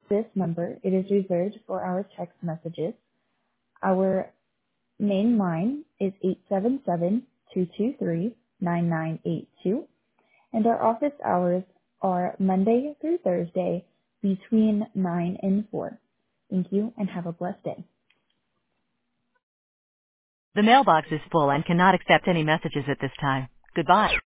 this number. It is reserved for our text messages. Our main line is 877-223-9982, and our office hours are Monday through Thursday between 9 and 4. Thank you and have a blessed day. The mailbox is full and cannot accept any messages at this time. Goodbye.